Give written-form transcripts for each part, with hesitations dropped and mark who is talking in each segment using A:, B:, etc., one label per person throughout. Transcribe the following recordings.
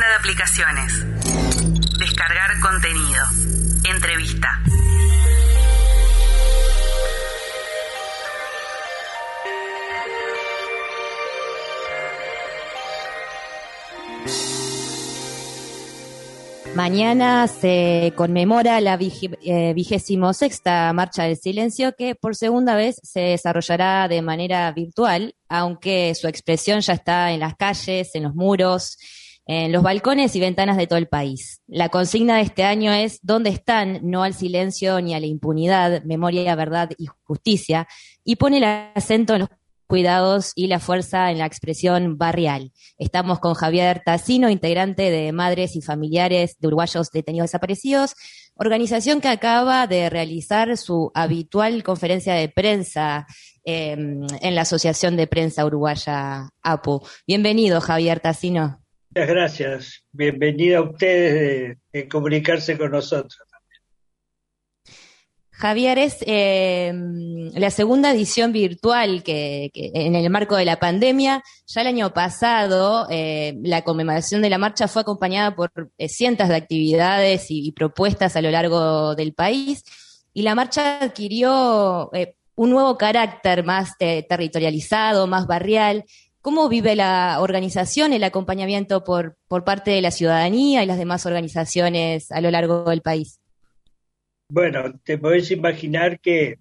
A: de aplicaciones. Descargar contenido. Entrevista.
B: Mañana se conmemora la 26ª Marcha del Silencio, que por segunda vez se desarrollará de manera virtual, aunque su expresión ya está en las calles, en los muros, en los balcones y ventanas de todo el país. La consigna de este año es ¿dónde están? No al silencio ni a la impunidad, memoria, verdad y justicia, y pone el acento en los cuidados y la fuerza en la expresión barrial. Estamos con Javier Tassino, integrante de Madres y Familiares de Uruguayos Detenidos Desaparecidos, organización que acaba de realizar su habitual conferencia de prensa en la Asociación de Prensa Uruguaya, APU. Bienvenido, Javier Tassino.
C: Muchas gracias. Bienvenida a ustedes de comunicarse con nosotros.
B: Javier, es la segunda edición virtual que en el marco de la pandemia. Ya el año pasado la conmemoración de la marcha fue acompañada por cientos de actividades y propuestas a lo largo del país, y la marcha adquirió un nuevo carácter más territorializado, más barrial. ¿Cómo vive la organización, el acompañamiento por parte de la ciudadanía y las demás organizaciones a lo largo del país?
C: Bueno, te podés imaginar que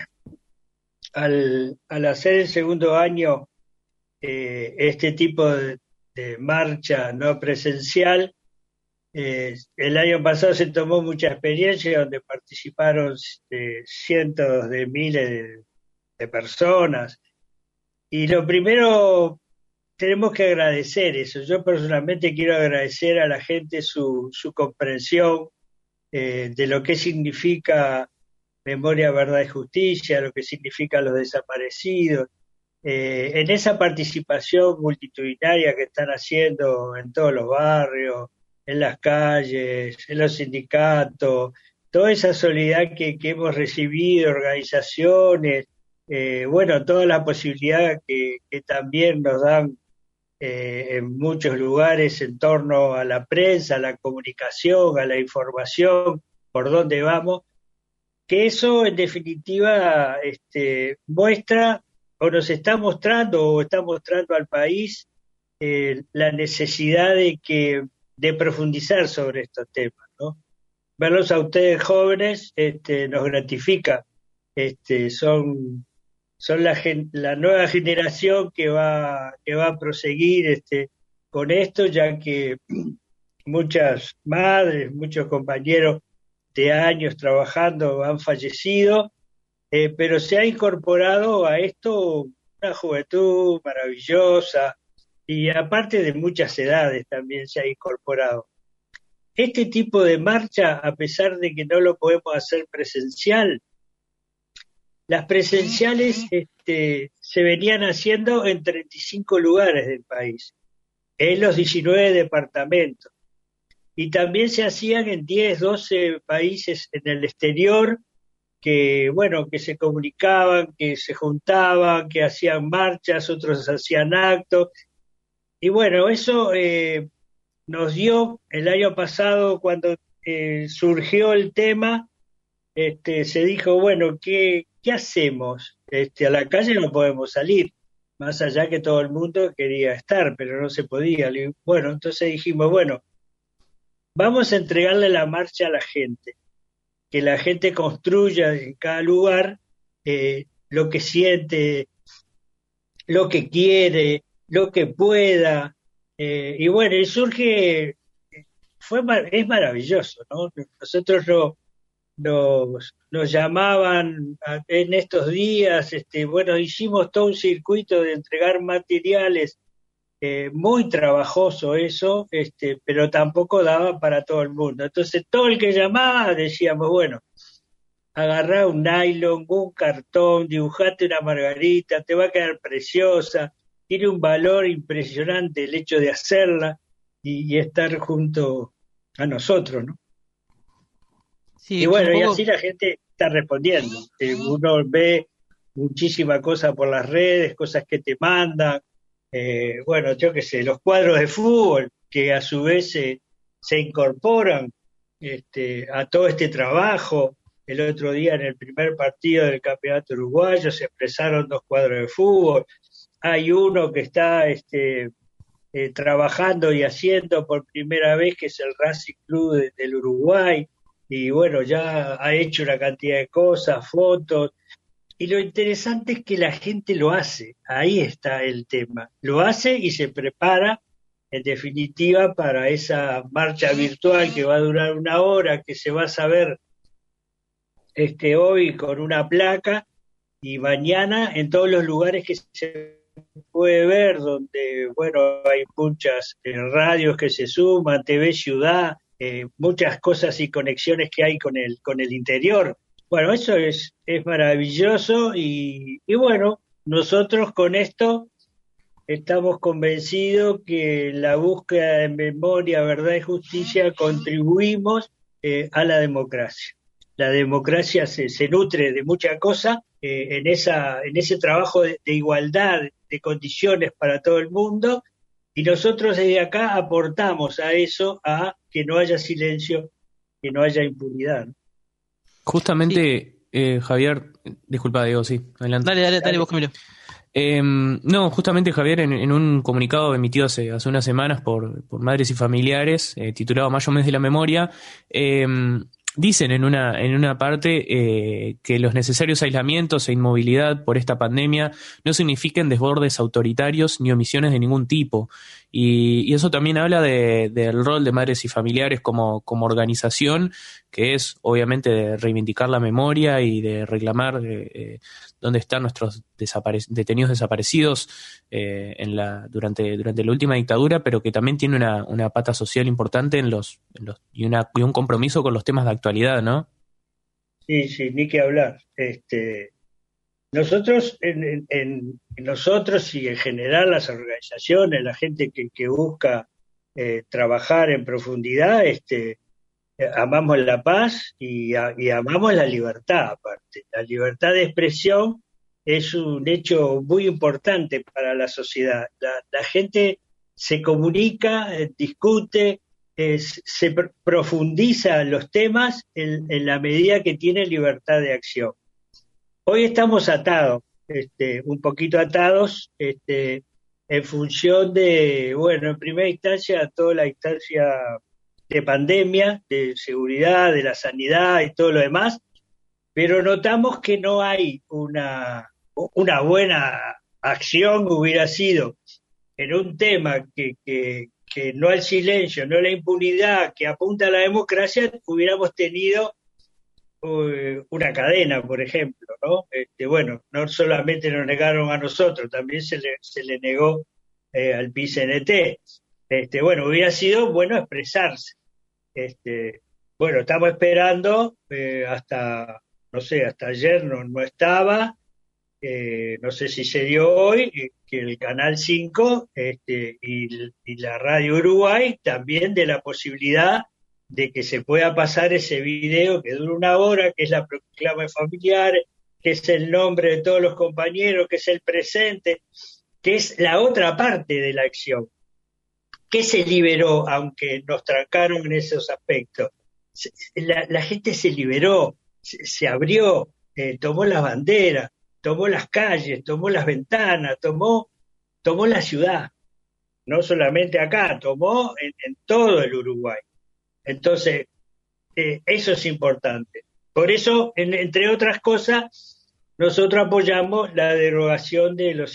C: al hacer el segundo año este tipo de marcha no presencial, el año pasado se tomó mucha experiencia donde participaron cientos de miles de personas, y lo primero tenemos que agradecer eso. Yo personalmente quiero agradecer a la gente su comprensión de lo que significa memoria, verdad y justicia, lo que significan los desaparecidos, en esa participación multitudinaria que están haciendo en todos los barrios, en las calles, en los sindicatos, toda esa solidaridad que hemos recibido, organizaciones, toda la posibilidad que también nos dan en muchos lugares en torno a la prensa, a la comunicación, a la información, por dónde vamos, que eso en definitiva muestra o nos está mostrando o está mostrando al país la necesidad de profundizar sobre estos temas, ¿no? Verlos a ustedes jóvenes nos gratifica, son la nueva generación que va a proseguir con esto, ya que muchas madres, muchos compañeros de años trabajando han fallecido, pero se ha incorporado a esto una juventud maravillosa, y aparte de muchas edades también se ha incorporado. Este tipo de marcha, a pesar de que no lo podemos hacer presencial, las presenciales se venían haciendo en 35 lugares del país, en los 19 departamentos, y también se hacían en 10, 12 países en el exterior, que se comunicaban, que se juntaban, que hacían marchas, otros hacían actos, y bueno, eso nos dio el año pasado, cuando surgió el tema, se dijo, bueno, ¿qué hacemos? A la calle no podemos salir, más allá que todo el mundo quería estar, pero no se podía. Bueno, entonces dijimos, bueno, vamos a entregarle la marcha a la gente, que la gente construya en cada lugar lo que siente, lo que quiere, lo que pueda, y bueno, y surge, es maravilloso, ¿no? Nosotros nos llamaban en estos días, hicimos todo un circuito de entregar materiales, muy trabajoso eso, pero tampoco daba para todo el mundo. Entonces todo el que llamaba decíamos, bueno, agarrá un nylon, un cartón, dibujate una margarita, te va a quedar preciosa, tiene un valor impresionante el hecho de hacerla y estar junto a nosotros, ¿no?
D: Sí,
C: y bueno, y así la gente está respondiendo. Uno ve muchísimas cosas por las redes, cosas que te mandan, yo qué sé, los cuadros de fútbol, que a su vez se incorporan a todo este trabajo. El otro día en el primer partido del campeonato uruguayo se expresaron 2 cuadros de fútbol. Hay uno que está trabajando y haciendo por primera vez, que es el Racing Club del Uruguay, y bueno, ya ha hecho una cantidad de cosas, fotos, y lo interesante es que la gente lo hace, ahí está el tema, lo hace y se prepara, en definitiva, para esa marcha virtual que va a durar 1 hora, que se va a saber hoy con una placa, y mañana en todos los lugares que se puede ver, donde, bueno, hay muchas radios que se suman, TV Ciudad, muchas cosas y conexiones que hay con el interior. Bueno, eso es maravilloso y bueno, nosotros con esto estamos convencidos que en la búsqueda de memoria, verdad y justicia contribuimos a la democracia. La democracia se nutre de mucha cosa en ese trabajo de igualdad de condiciones para todo el mundo, y nosotros desde acá aportamos a eso, a que no haya silencio, que no haya impunidad, ¿no?
D: Justamente, sí. Javier, disculpa, Diego, sí, adelante.
E: Dale vos, Camilo.
D: No, justamente, Javier, en un comunicado emitido hace unas semanas por Madres y Familiares, titulado Mayo Mes de la Memoria, dicen en una parte que los necesarios aislamientos e inmovilidad por esta pandemia no signifiquen desbordes autoritarios ni omisiones de ningún tipo. Y eso también habla del rol de Madres y Familiares como organización, que es obviamente de reivindicar la memoria y de reclamar dónde están nuestros detenidos desaparecidos durante la última dictadura, pero que también tiene una pata social importante y un compromiso con los temas de actualidad, ¿no?
C: Sí, ni que hablar. Nosotros, nosotros y en general las organizaciones, la gente que busca trabajar en profundidad, amamos la paz y amamos la libertad, aparte. La libertad de expresión es un hecho muy importante para la sociedad. La gente se comunica, discute, se profundiza los temas en la medida que tiene libertad de acción. Hoy estamos atados, un poquito atados, en función de, bueno, en primera instancia, toda la instancia de pandemia, de seguridad, de la sanidad y todo lo demás, pero notamos que no hay una buena acción. Hubiera sido en un tema que no al silencio, no a la impunidad, que apunta a la democracia, hubiéramos tenido una cadena, por ejemplo, ¿no? Bueno, no solamente nos negaron a nosotros, también se le negó al PCNT. Bueno, hubiera sido bueno expresarse. Bueno, estamos esperando hasta ayer no estaba, no sé si se dio hoy, que el Canal 5 y la Radio Uruguay también de la posibilidad de que se pueda pasar ese video que dura 1 hora, que es la proclama de familiares, que es el nombre de todos los compañeros, que es el presente, que es la otra parte de la acción. ¿Qué se liberó, aunque nos trancaron en esos aspectos? La gente se liberó, se abrió, tomó las banderas, tomó las calles, tomó las ventanas, tomó la ciudad. No solamente acá, tomó en todo el Uruguay. Entonces, eso es importante. Por eso, entre otras cosas, nosotros apoyamos la derogación de los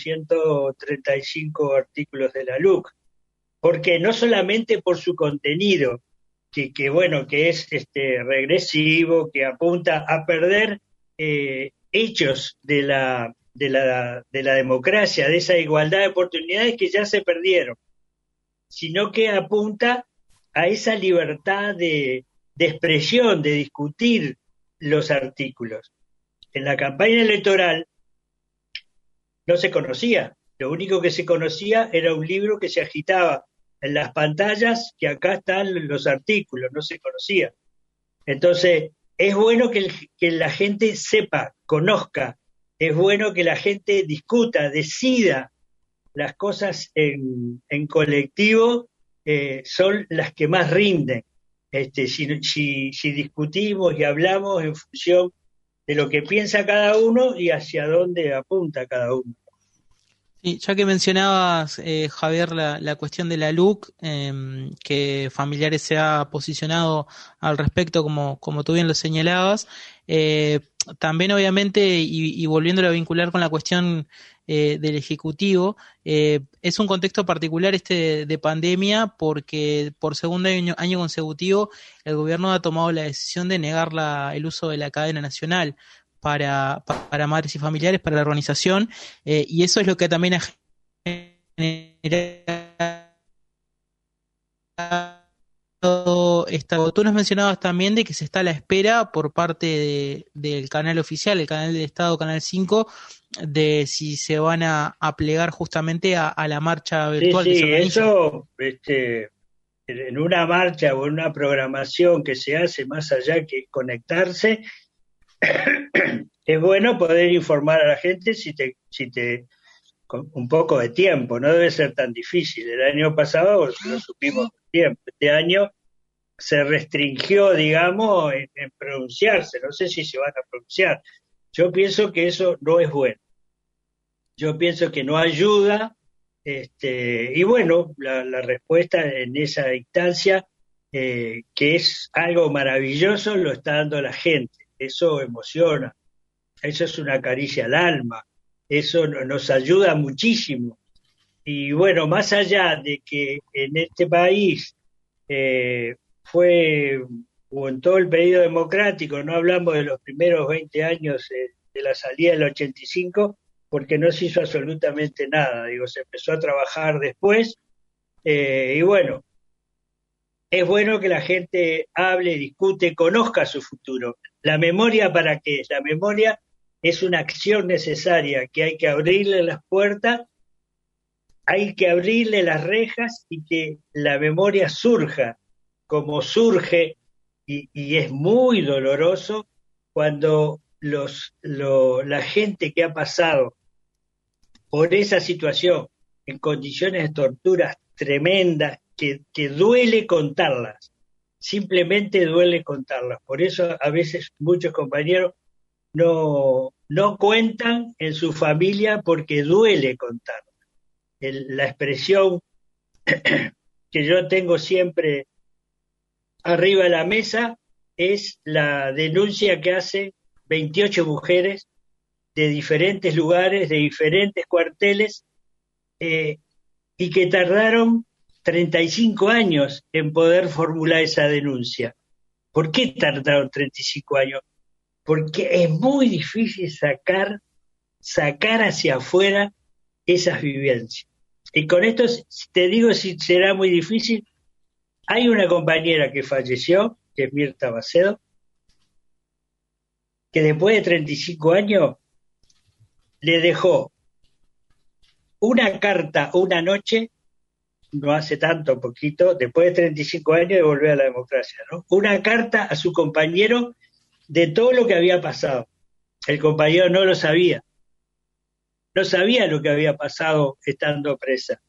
C: 135 artículos de la LUC, porque no solamente por su contenido, que es regresivo, que apunta a perder hechos de la democracia, de esa igualdad de oportunidades que ya se perdieron, sino que apunta a esa libertad de expresión, de discutir los artículos. En la campaña electoral no se conocía, lo único que se conocía era un libro que se agitaba en las pantallas, que acá están los artículos, no se conocía. Entonces, es bueno que la gente sepa, conozca, es bueno que la gente discuta, decida las cosas en colectivo, son las que más rinden. Si discutimos y hablamos en función de lo que piensa cada uno y hacia dónde apunta cada uno.
E: Sí, ya que mencionabas, Javier, la cuestión de la LUC, que Familiares se ha posicionado al respecto, como tú bien lo señalabas, también obviamente, y volviéndolo a vincular con la cuestión del Ejecutivo, es un contexto particular de pandemia, porque por segundo año consecutivo el gobierno ha tomado la decisión de negar el uso de la cadena nacional para madres y familiares, para la organización, y eso es lo que también ha generado tú nos mencionabas también de que se está a la espera por parte del canal oficial, el canal del Estado, Canal 5, de si se van a plegar justamente a la marcha virtual.
C: Sí,
E: que se organiza.
C: Eso, en una marcha o en una programación que se hace más allá que conectarse, es bueno poder informar a la gente con un poco de tiempo, no debe ser tan difícil. El año pasado lo supimos con tiempo, este año se restringió, digamos, en pronunciarse, no sé si se van a pronunciar. Yo pienso que eso no es bueno, yo pienso que no ayuda, y bueno, la respuesta en esa instancia, que es algo maravilloso, lo está dando la gente. Eso emociona, eso es una caricia al alma, eso nos ayuda muchísimo. Y bueno, más allá de que en este país o en todo el periodo democrático, no hablamos de los primeros 20 años de la salida del 85, porque no se hizo absolutamente nada, se empezó a trabajar después, y bueno, es bueno que la gente hable, discute, conozca su futuro. ¿La memoria para qué es? La memoria es una acción necesaria, que hay que abrirle las puertas, hay que abrirle las rejas y que la memoria surja, como surge, y es muy doloroso cuando la gente que ha pasado por esa situación, en condiciones de torturas tremendas, que duele contarlas, simplemente duele contarlas. Por eso a veces muchos compañeros no cuentan en su familia porque duele contarlas. La expresión que yo tengo siempre arriba de la mesa es la denuncia que hacen 28 mujeres de diferentes lugares, de diferentes cuarteles, y que tardaron 35 años en poder formular esa denuncia. ¿Por qué tardaron 35 años? Porque es muy difícil sacar hacia afuera esas vivencias. Y con esto te digo si será muy difícil. Hay una compañera que falleció, que es Mirta Bacedo, que después de 35 años le dejó una carta una noche, no hace tanto, poquito, después de 35 años de volver a la democracia, ¿no? Una carta a su compañero de todo lo que había pasado. El compañero no lo sabía. No sabía lo que había pasado estando presa.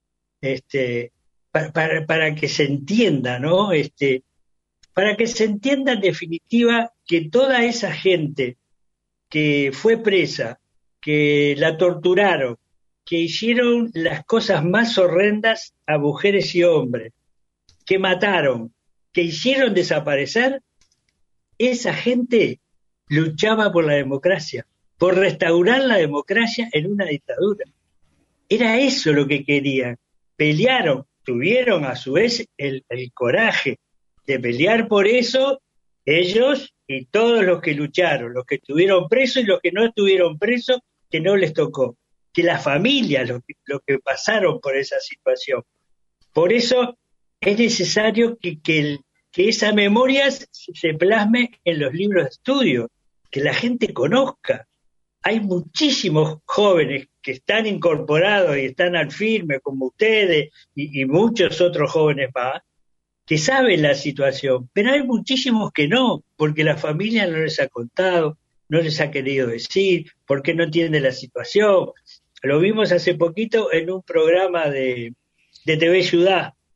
C: Para que se entienda, ¿no? Para que se entienda en definitiva que toda esa gente que fue presa, que la torturaron, que hicieron las cosas más horrendas a mujeres y hombres, que mataron, que hicieron desaparecer, esa gente luchaba por la democracia, por restaurar la democracia en una dictadura. Era eso lo que querían. Pelearon, tuvieron a su vez el coraje de pelear por eso, ellos y todos los que lucharon, los que estuvieron presos y los que no estuvieron presos, que no les tocó, que las familias, los que pasaron por esa situación. Por eso es necesario que esa memoria se plasme en los libros de estudio, que la gente conozca. Hay muchísimos jóvenes que están incorporados y están al firme, como ustedes y muchos otros jóvenes más, que saben la situación, pero hay muchísimos que no, porque la familia no les ha contado, no les ha querido decir, porque no entiende la situación. Lo vimos hace poquito en un programa de TV Ciudad,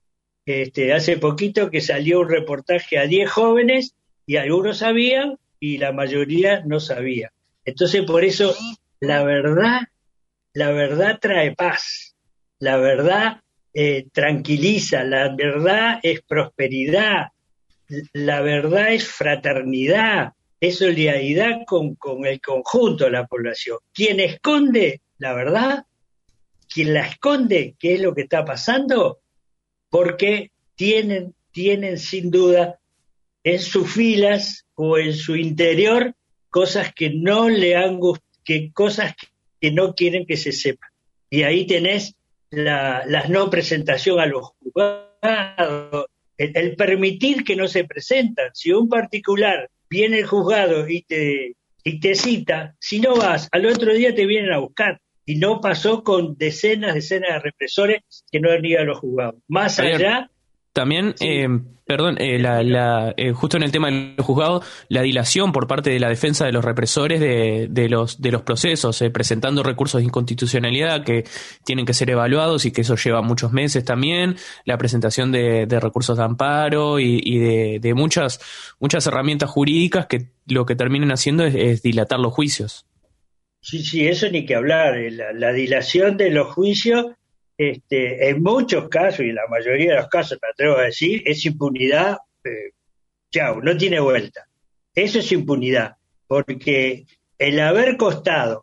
C: Hace poquito que salió un reportaje a 10 jóvenes y algunos sabían y la mayoría no sabía. Entonces, por eso, la verdad trae paz, la verdad tranquiliza, la verdad es prosperidad, la verdad es fraternidad, es solidaridad con el conjunto de la población. Quien esconde la verdad, quien la esconde, ¿qué es lo que está pasando? Porque tienen sin duda en sus filas o en su interior cosas que no le han gustado, cosas que no quieren que se sepan. Y ahí tenés la no presentación a los juzgados, el permitir que no se presentan. Si un particular viene al juzgado y te cita, si no vas, al otro día te vienen a buscar. Y no pasó con decenas de represores que no han ido a los juzgados. Más allá...
D: También,
C: sí.
D: Justo en el tema de los juzgados, la dilación por parte de la defensa de los represores de los procesos, presentando recursos de inconstitucionalidad que tienen que ser evaluados y que eso lleva muchos meses también, la presentación de recursos de amparo y de muchas herramientas jurídicas que lo que terminan haciendo es dilatar los juicios.
C: Sí, eso ni que hablar. La dilación de los juicios, en muchos casos, y en la mayoría de los casos, me atrevo a decir, es impunidad, chau, no tiene vuelta. Eso es impunidad, porque el haber costado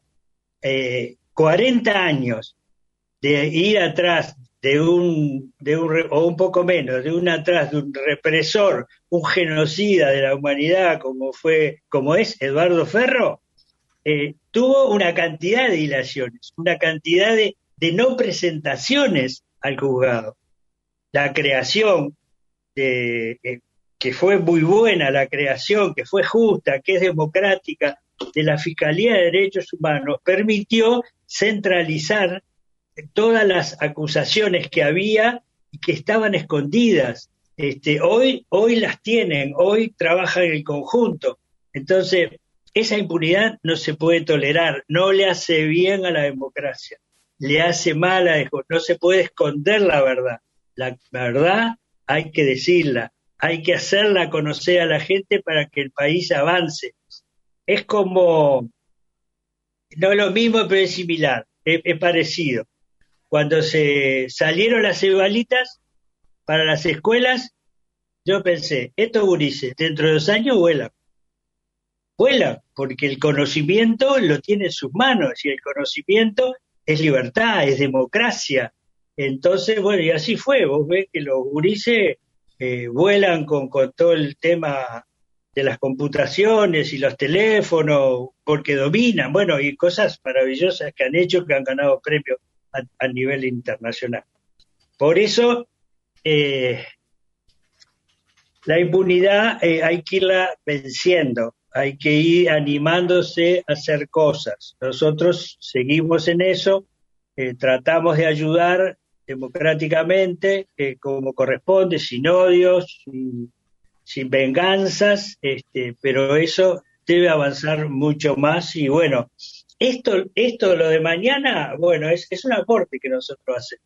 C: 40 años de ir atrás o un poco menos, de un represor, un genocida de la humanidad como es Eduardo Ferro, tuvo una cantidad de dilaciones, una cantidad de no presentaciones al juzgado. La creación, que fue muy buena, la creación que fue justa, que es democrática, de la Fiscalía de Derechos Humanos, permitió centralizar todas las acusaciones que había y que estaban escondidas. Hoy las tienen, hoy trabajan en conjunto. Entonces, esa impunidad no se puede tolerar, no le hace bien a la democracia, le hace mal no se puede esconder la verdad. La verdad hay que decirla, hay que hacerla conocer a la gente para que el país avance. Es como, no es lo mismo, pero es similar, es parecido. Cuando se salieron las cebalitas para las escuelas, yo pensé, estos gurises dentro de 2 años vuelan, porque el conocimiento lo tiene en sus manos, y el conocimiento es libertad, es democracia. Entonces, bueno, y así fue. Vos ves que los gurises vuelan con todo el tema de las computaciones y los teléfonos, porque dominan, bueno, y cosas maravillosas que han hecho, que han ganado premios a nivel internacional. Por eso, la impunidad hay que irla venciendo, hay que ir animándose a hacer cosas. Nosotros seguimos en eso, tratamos de ayudar democráticamente, como corresponde, sin odios, sin venganzas, pero eso debe avanzar mucho más. Y bueno, esto lo de mañana, bueno, es un aporte que nosotros hacemos,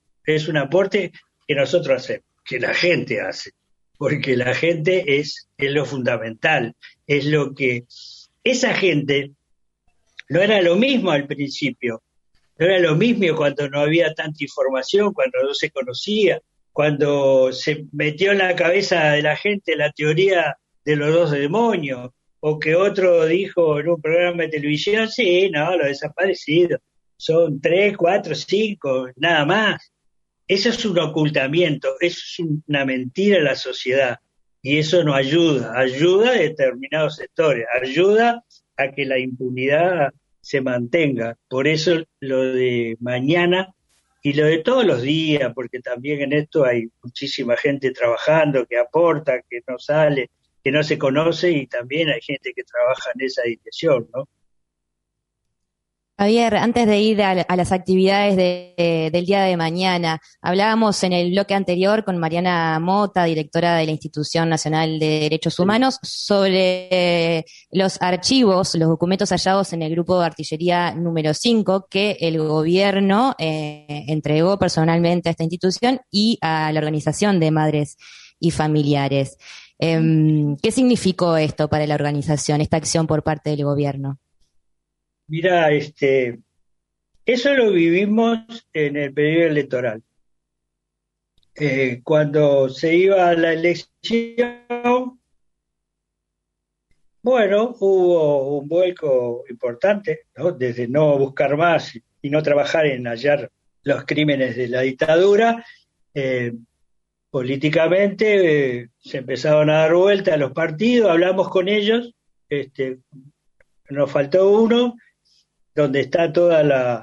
C: que la gente hace, porque la gente es lo fundamental, es lo que... Esa gente no era lo mismo al principio, no era lo mismo cuando no había tanta información, cuando no se conocía, cuando se metió en la cabeza de la gente la teoría de los 2 demonios, o que otro dijo en un programa de televisión, sí, no, los desaparecidos son 3, 4, 5, nada más. Eso es un ocultamiento, eso es una mentira a la sociedad, y eso no ayuda a determinados sectores, ayuda a que la impunidad se mantenga. Por eso lo de mañana y lo de todos los días, porque también en esto hay muchísima gente trabajando, que aporta, que no sale, que no se conoce, y también hay gente que trabaja en esa dirección, ¿no?
B: Javier, antes de ir a las actividades del día de mañana, hablábamos en el bloque anterior con Mariana Mota, directora de la Institución Nacional de Derechos Humanos, sobre los archivos, los documentos hallados en el grupo de artillería número 5 que el gobierno entregó personalmente a esta institución y a la Organización de Madres y Familiares. ¿Qué significó esto para la organización, esta acción por parte del gobierno?
C: Mira, eso lo vivimos en el periodo electoral. Cuando se iba a la elección, bueno, hubo un vuelco importante, ¿no? Desde no buscar más y no trabajar en hallar los crímenes de la dictadura, políticamente se empezaron a dar vuelta a los partidos, hablamos con ellos, nos faltó uno, donde está toda la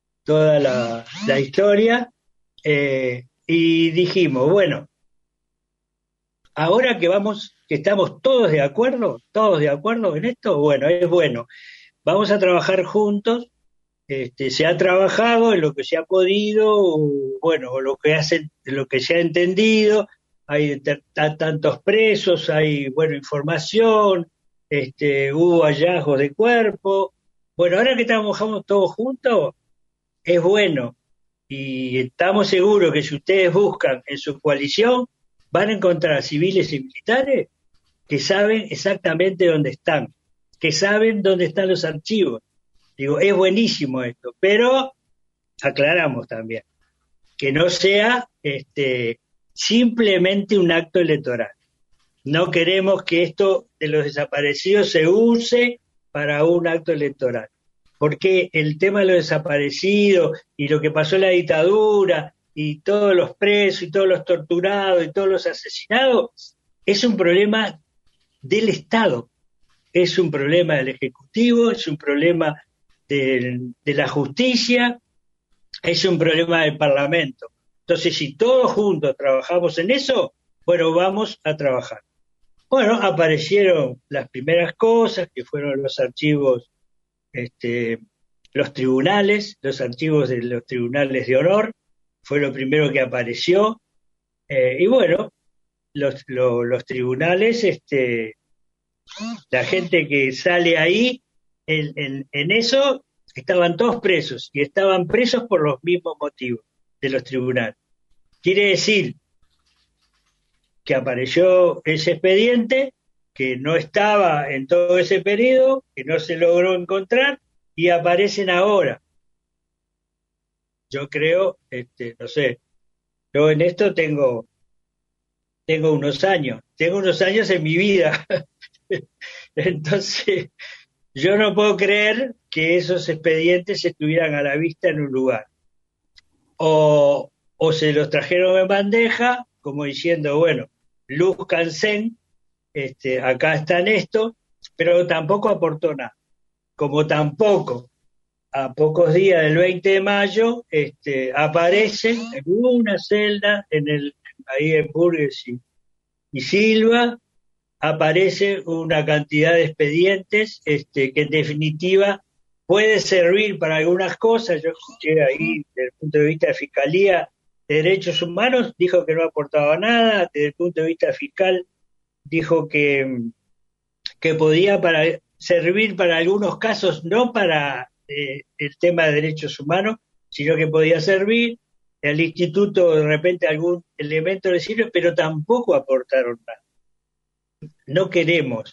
C: historia, y dijimos, bueno, ahora que estamos todos de acuerdo en esto, bueno, es bueno, vamos a trabajar juntos, se ha trabajado en lo que se ha podido, bueno, lo que se ha entendido, hay tantos presos, hay, bueno, información, hubo hallazgos de cuerpo. Bueno, ahora que trabajamos todos juntos, es bueno, y estamos seguros que si ustedes buscan en su coalición, van a encontrar civiles y militares que saben exactamente dónde están, que saben dónde están los archivos. Digo, es buenísimo esto, pero aclaramos también, que no sea simplemente un acto electoral. No queremos que esto de los desaparecidos se use para un acto electoral, porque el tema de los desaparecidos y lo que pasó en la dictadura y todos los presos y todos los torturados y todos los asesinados es un problema del Estado, es un problema del Ejecutivo, es un problema de la justicia, es un problema del Parlamento. Entonces, si todos juntos trabajamos en eso, bueno, vamos a trabajar. Bueno, aparecieron las primeras cosas, que fueron los archivos, los tribunales, los archivos de los tribunales de honor, fue lo primero que apareció, y bueno, los tribunales, la gente que sale ahí, en eso, estaban todos presos, y estaban presos por los mismos motivos de los tribunales. Quiere decir que apareció ese expediente, que no estaba en todo ese periodo, que no se logró encontrar, y aparecen ahora. Yo creo, no sé, yo en esto tengo unos años en mi vida. Entonces, yo no puedo creer que esos expedientes estuvieran a la vista en un lugar. O se los trajeron en bandeja, como diciendo, bueno, lúzcanse, acá están estos, pero tampoco aportó nada. Como tampoco, a pocos días del 20 de mayo, aparece en una celda, ahí en Burgues y Silva, aparece una cantidad de expedientes que en definitiva puede servir para algunas cosas. Yo escuché ahí, desde el punto de vista de Fiscalía de Derechos Humanos, dijo que no aportaba nada, desde el punto de vista fiscal dijo que podía servir para algunos casos, no para el tema de derechos humanos, sino que podía servir. Al instituto de repente algún elemento le sirve, pero tampoco aportaron nada. No queremos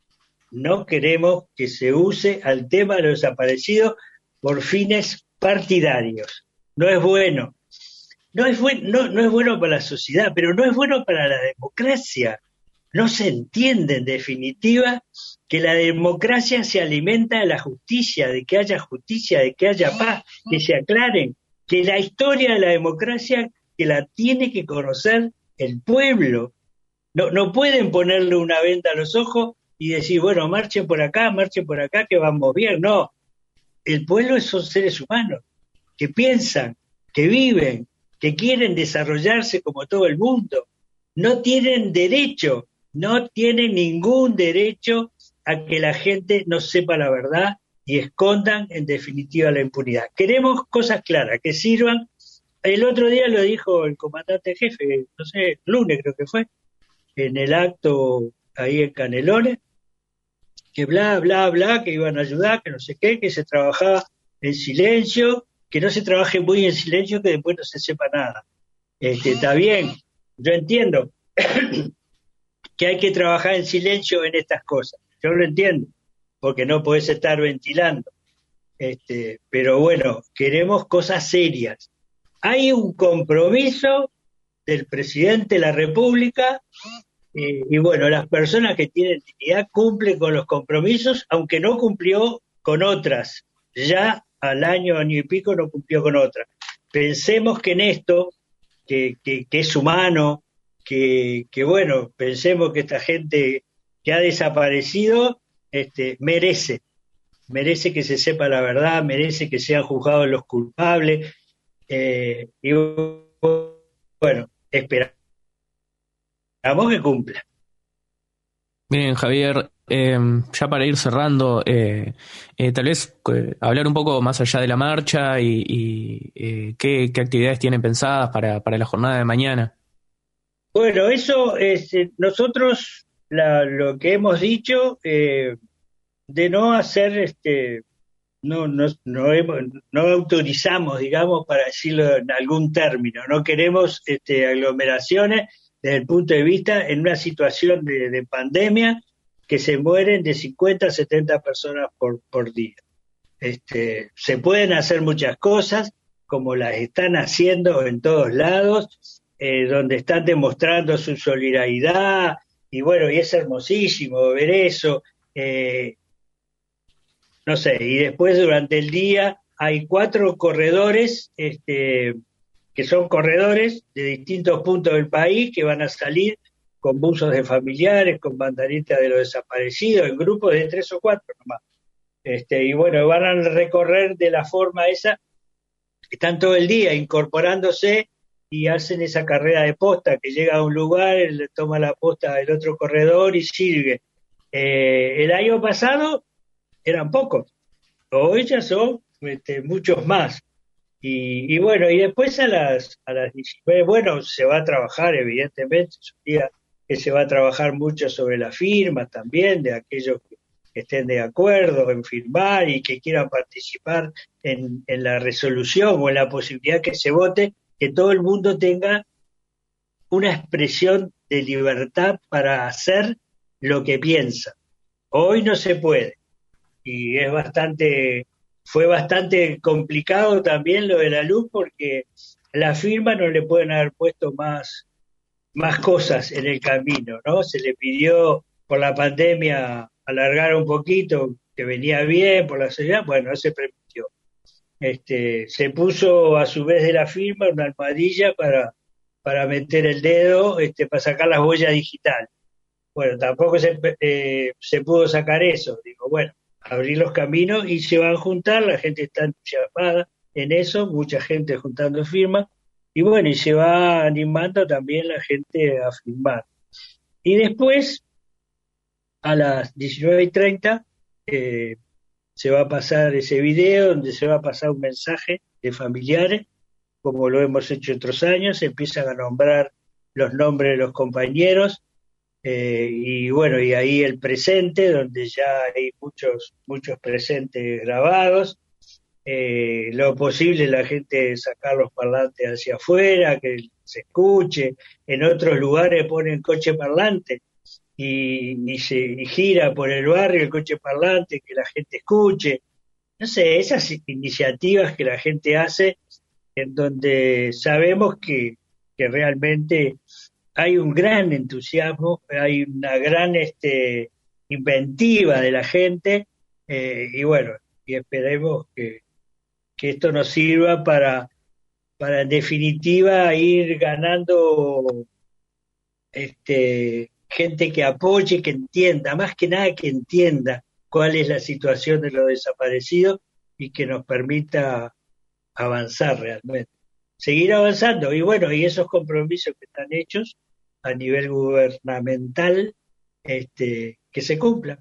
C: que se use al tema de los desaparecidos por fines partidarios. No es bueno. No es bueno para la sociedad, pero no es bueno para la democracia. No se entiende, en definitiva, que la democracia se alimenta de la justicia, de que haya justicia, de que haya paz, que se aclaren, que la historia de la democracia que la tiene que conocer el pueblo. No pueden ponerle una venda a los ojos y decir, bueno, marchen por acá, que vamos bien. No, el pueblo son seres humanos que piensan, que viven, que quieren desarrollarse como todo el mundo. No tienen ningún derecho a que la gente no sepa la verdad y escondan en definitiva la impunidad. Queremos cosas claras, que sirvan. El otro día lo dijo el comandante jefe, no sé, lunes creo que fue, en el acto ahí en Canelones, que bla, bla, bla, que iban a ayudar, que no sé qué, que se trabajaba en silencio, que no se trabaje muy en silencio, que después no se sepa nada. Está bien, yo entiendo que hay que trabajar en silencio en estas cosas, yo lo entiendo, porque no podés estar ventilando. Pero bueno, queremos cosas serias. Hay un compromiso del presidente de la República y bueno, las personas que tienen dignidad cumplen con los compromisos, aunque no cumplió con otras. Ya al año y pico no cumplió con otras. Pensemos que en esto, que es humano, que bueno, pensemos que esta gente que ha desaparecido merece que se sepa la verdad, merece que sean juzgados los culpables, y bueno, esperamos que cumpla.
D: Bien, Javier, ya para ir cerrando, tal vez hablar un poco más allá de la marcha y qué actividades tienen pensadas para la jornada de mañana.
C: Bueno, eso es, nosotros lo que hemos dicho, de no hacer, no autorizamos, digamos, para decirlo en algún término, no queremos aglomeraciones desde el punto de vista en una situación de pandemia que se mueren de 50 a 70 personas por día. Se pueden hacer muchas cosas, como las están haciendo en todos lados, donde están demostrando su solidaridad, y bueno, y es hermosísimo ver eso. No sé, y después durante el día hay 4 corredores, que son corredores de distintos puntos del país, que van a salir con buzos de familiares, con banderitas de los desaparecidos, en grupos de 3 o 4 nomás. Y bueno, van a recorrer de la forma esa, están todo el día incorporándose y hacen esa carrera de posta, que llega a un lugar, le toma la posta del otro corredor y sigue. El año pasado eran pocos, hoy ya son muchos más. Y bueno, y después a las 19, bueno, se va a trabajar, evidentemente, es un día que se va a trabajar mucho sobre la firma también, de aquellos que estén de acuerdo en firmar y que quieran participar en la resolución o en la posibilidad que se vote, que todo el mundo tenga una expresión de libertad para hacer lo que piensa. Hoy no se puede. Y fue bastante complicado también lo de la luz, porque la firma no le pueden haber puesto más cosas en el camino, ¿no? Se le pidió por la pandemia alargar un poquito, que venía bien por la seguridad, bueno, no se permitió. Se puso a su vez de la firma una almohadilla para meter el dedo, para sacar las huellas digitales. Bueno, tampoco se pudo sacar eso, digo, bueno, abrir los caminos y se van a juntar, la gente está entusiasmada en eso, mucha gente juntando firmas, y bueno, y se va animando también la gente a firmar. Y después, a las 19:30, se va a pasar ese video donde se va a pasar un mensaje de familiares, como lo hemos hecho otros años, se empiezan a nombrar los nombres de los compañeros, y bueno, y ahí el presente, donde ya hay muchos presentes grabados, lo posible la gente sacar los parlantes hacia afuera, que se escuche. En otros lugares ponen coche parlante y gira por el barrio el coche parlante, que la gente escuche. No sé, esas iniciativas que la gente hace, en donde sabemos que realmente hay un gran entusiasmo, hay una gran inventiva de la gente, y bueno, y esperemos que esto nos sirva para en definitiva ir ganando gente que apoye, que entienda, más que nada que entienda cuál es la situación de los desaparecidos y que nos permita avanzar realmente, seguir avanzando. Y bueno, y esos compromisos que están hechos a nivel gubernamental, que se cumplan.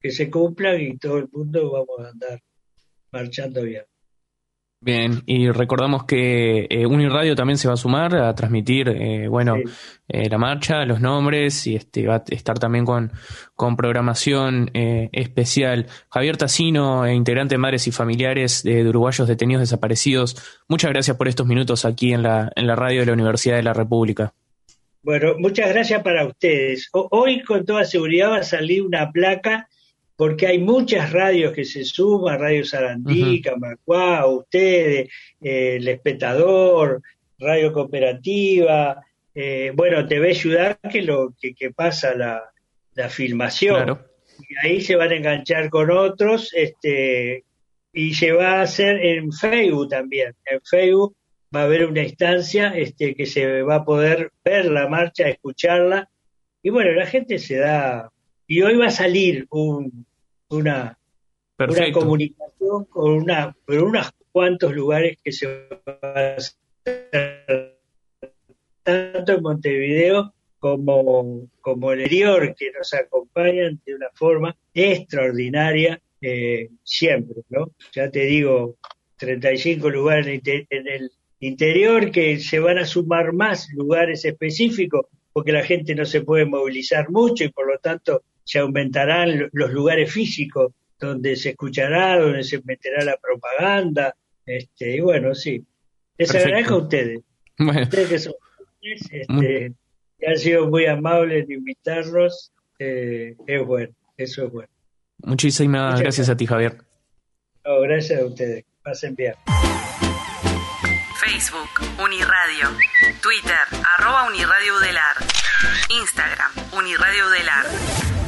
C: que se cumplan y todo el mundo vamos a andar marchando bien.
D: Bien, y recordamos que Uniradio también se va a sumar a transmitir,
C: Sí.
D: la marcha, los nombres, y va a estar también con programación especial. Javier Tassino, integrante de Madres y Familiares de Uruguayos Detenidos Desaparecidos, muchas gracias por estos minutos aquí en la radio de la Universidad de la República.
C: Bueno, muchas gracias para ustedes. Hoy con toda seguridad va a salir una placa porque hay muchas radios que se suman, Radio Sarandí, Camacuá, ustedes, El Espectador, Radio Cooperativa, TV Ciudad, que pasa la filmación.
D: Claro.
C: Y ahí se van a enganchar con otros, y se va a hacer en Facebook también. En Facebook va a haber una instancia que se va a poder ver la marcha, escucharla, y bueno, la gente se da... Y hoy va a salir una comunicación con unos cuantos lugares que se va a hacer, tanto en Montevideo como en el exterior, que nos acompañan de una forma extraordinaria, siempre, ¿no? Ya te digo, 35 lugares en el interior, que se van a sumar más lugares específicos, porque la gente no se puede movilizar mucho y por lo tanto se aumentarán los lugares físicos donde se escuchará, donde se meterá la propaganda, y bueno, sí. Les agradezco a ustedes.
D: Bueno.
C: Ustedes que son que han sido muy amables de invitarnos, es bueno, eso es bueno.
D: Muchísimas gracias a ti, Javier.
C: No, gracias a ustedes. Pasen bien.
A: Facebook, Uniradio. Twitter, @Uniradio Udelar. Instagram, Uniradio Udelar.